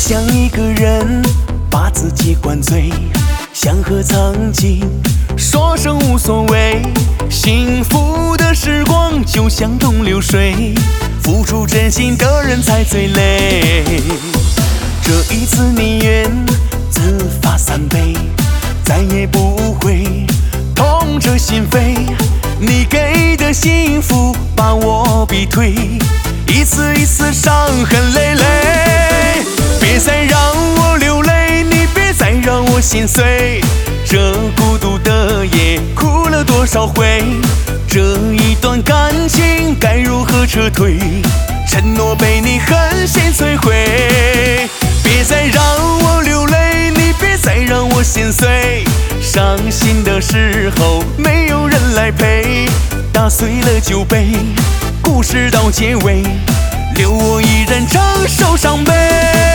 想一个人把自己灌醉，想和曾经说声无所谓。幸福的时光就像东流水，付出真心的人才最累。这一次宁愿自罚3杯，再也不会痛彻心扉。你给的幸福把我逼退，一次一次伤痕累累。别再让我流泪，你别再让我心碎。这孤独的夜哭了多少回？这一段感情该如何撤退？承诺被你狠心摧毁。别再让我流泪，你别再让我心碎。伤心的时候没有人来陪，打碎了酒杯，故事到结尾，留我一人承受伤悲。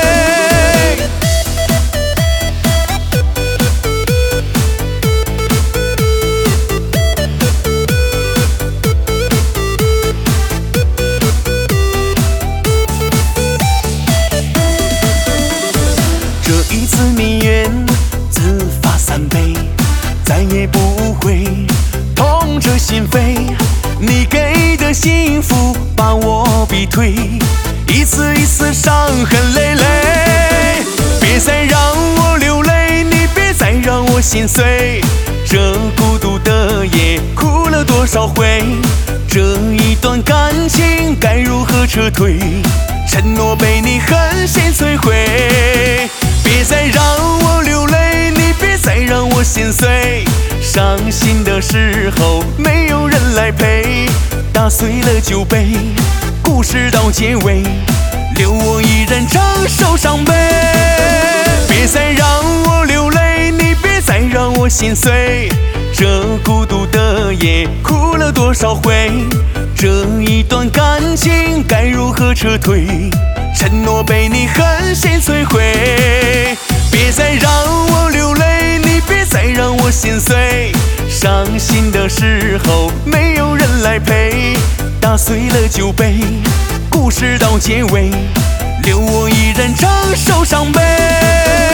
这一次宁愿自罚3杯，再也不会痛彻心扉。你给的幸福把我逼退，一次一次伤痕累累。别再让我流泪，你别再让我心碎。这孤独的夜哭了多少回？这一段感情该如何撤退？承诺被你狠心摧毁。别再让我流泪，你别再让我心碎。伤心的时候没有人来陪，打碎了酒杯，故事到结尾，留我一人承受伤悲。别再让我流泪，你别再让我心碎。这孤独的夜哭了多少回？这一段感情该如何撤退？承诺被你狠心摧毁。别再让我流泪，你别再让我心碎。伤心的时候没有人来陪，打碎了酒杯，故事到结尾，留我一人承受伤悲。